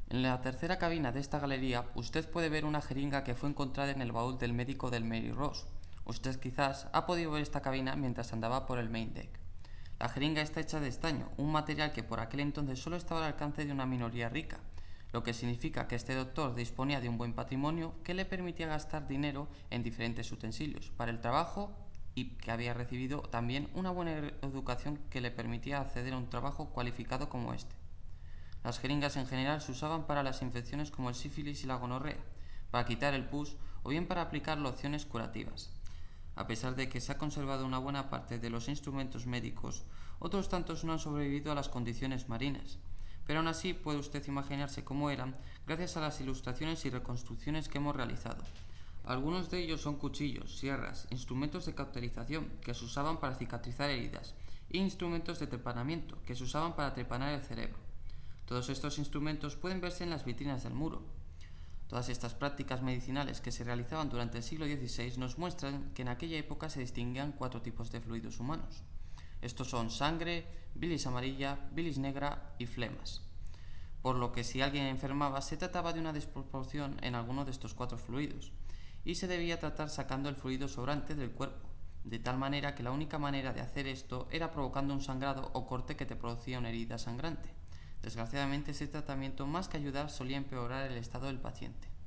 En la tercera cabina de esta galería, usted puede ver una jeringa que fue encontrada en el baúl del médico del Mary Ross. Usted quizás ha podido ver esta cabina mientras andaba por el main deck. La jeringa está hecha de estaño, un material que por aquel entonces solo estaba al alcance de una minoría rica, lo que significa que este doctor disponía de un buen patrimonio que le permitía gastar dinero en diferentes utensilios para el trabajo y que había recibido también una buena educación que le permitía acceder a un trabajo cualificado como este. Las jeringas en general se usaban para las infecciones como el sífilis y la gonorrea, para quitar el pus o bien para aplicar lociones curativas. A pesar de que se ha conservado una buena parte de los instrumentos médicos, otros tantos no han sobrevivido a las condiciones marinas. Pero aún así puede usted imaginarse cómo eran gracias a las ilustraciones y reconstrucciones que hemos realizado. Algunos de ellos son cuchillos, sierras, instrumentos de cauterización que se usaban para cicatrizar heridas e instrumentos de trepanamiento que se usaban para trepanar el cerebro. Todos estos instrumentos pueden verse en las vitrinas del muro. Todas estas prácticas medicinales que se realizaban durante el siglo XVI nos muestran que en aquella época se distinguían 4 tipos de fluidos humanos. Estos son sangre, bilis amarilla, bilis negra y flemas. Por lo que si alguien enfermaba se trataba de una desproporción en alguno de estos 4 fluidos y se debía tratar sacando el fluido sobrante del cuerpo, de tal manera que la única manera de hacer esto era provocando un sangrado o corte que te producía una herida sangrante. Desgraciadamente, ese tratamiento, más que ayudar, solía empeorar el estado del paciente.